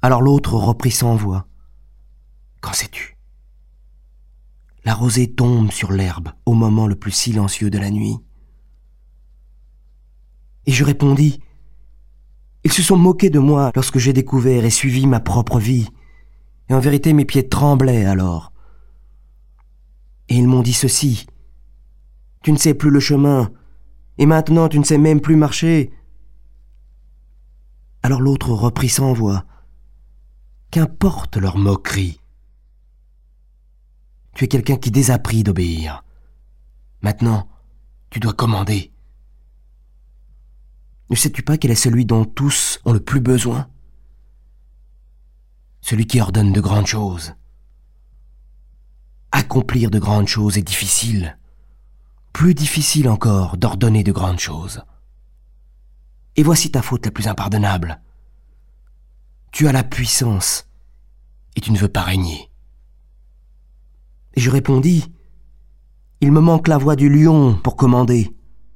Alors l'autre reprit sans voix. Qu'en sais-tu ? La rosée tombe sur l'herbe au moment le plus silencieux de la nuit. Et je répondis, ils se sont moqués de moi lorsque j'ai découvert et suivi ma propre vie. Et en vérité, mes pieds tremblaient alors. Et ils m'ont dit ceci, tu ne sais plus le chemin, et maintenant tu ne sais même plus marcher. Alors l'autre reprit sans voix, qu'importe leur moquerie. Tu es quelqu'un qui désapprit d'obéir. Maintenant, tu dois commander. Ne sais-tu pas quel est celui dont tous ont le plus besoin ? Celui qui ordonne de grandes choses. Accomplir de grandes choses est difficile. Plus difficile encore d'ordonner de grandes choses. Et voici ta faute la plus impardonnable. Tu as la puissance et tu ne veux pas régner. Et je répondis, il me manque la voix du lion pour commander.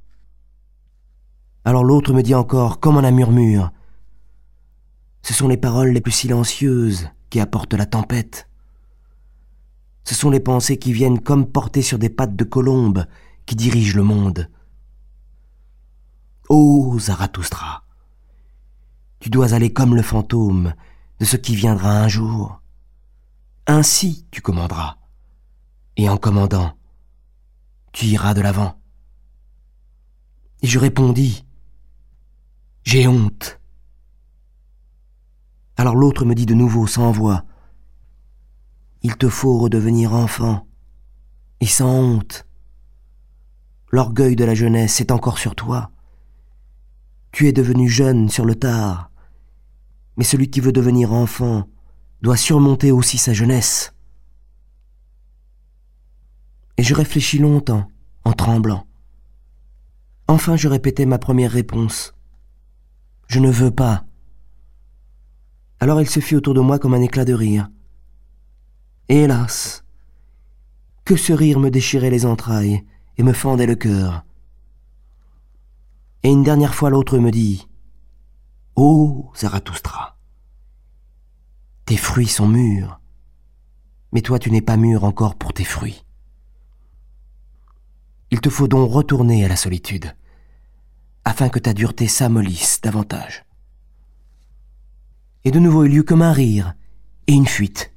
Alors l'autre me dit encore, comme en un murmure, ce sont les paroles les plus silencieuses qui apportent la tempête. Ce sont les pensées qui viennent comme portées sur des pattes de colombe qui dirigent le monde. Ô Zarathustra, tu dois aller comme le fantôme de ce qui viendra un jour. Ainsi tu commanderas, et en commandant, tu iras de l'avant. Et je répondis, j'ai honte. Alors l'autre me dit de nouveau sans voix, il te faut redevenir enfant, et sans honte. L'orgueil de la jeunesse est encore sur toi. Tu es devenu jeune sur le tard, mais celui qui veut devenir enfant doit surmonter aussi sa jeunesse. Et je réfléchis longtemps, en tremblant. Enfin je répétai ma première réponse. Je ne veux pas. Alors il se fit autour de moi comme un éclat de rire. Et hélas, que ce rire me déchirait les entrailles et me fendait le cœur. Et une dernière fois l'autre me dit, « Ô Zarathustra, tes fruits sont mûrs, mais toi tu n'es pas mûr encore pour tes fruits. Il te faut donc retourner à la solitude, afin que ta dureté s'amollisse davantage. » Et de nouveau il y eut comme un rire et une fuite.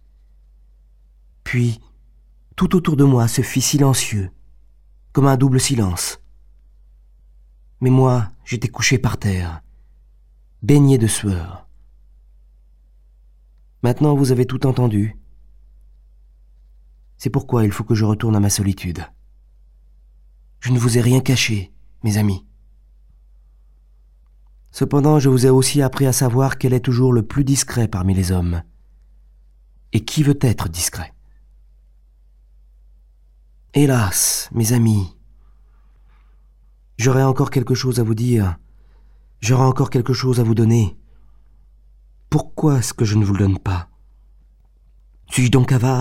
Puis, tout autour de moi se fit silencieux, comme un double silence. Mais moi, j'étais couché par terre, baigné de sueur. Maintenant, vous avez tout entendu. C'est pourquoi il faut que je retourne à ma solitude. Je ne vous ai rien caché, mes amis. Cependant, je vous ai aussi appris à savoir quel est toujours le plus discret parmi les hommes, et qui veut être discret. Hélas, mes amis, j'aurais encore quelque chose à vous dire, j'aurais encore quelque chose à vous donner. Pourquoi est-ce que je ne vous le donne pas ? Suis-je donc avare ?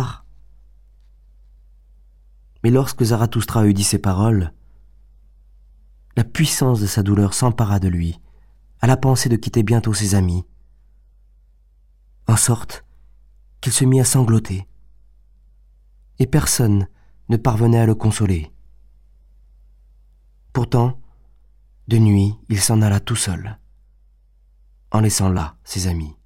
Mais lorsque Zarathustra eut dit ces paroles, la puissance de sa douleur s'empara de lui, à la pensée de quitter bientôt ses amis, en sorte qu'il se mit à sangloter, et personne ne parvenait à le consoler. Pourtant, de nuit, il s'en alla tout seul, en laissant là ses amis.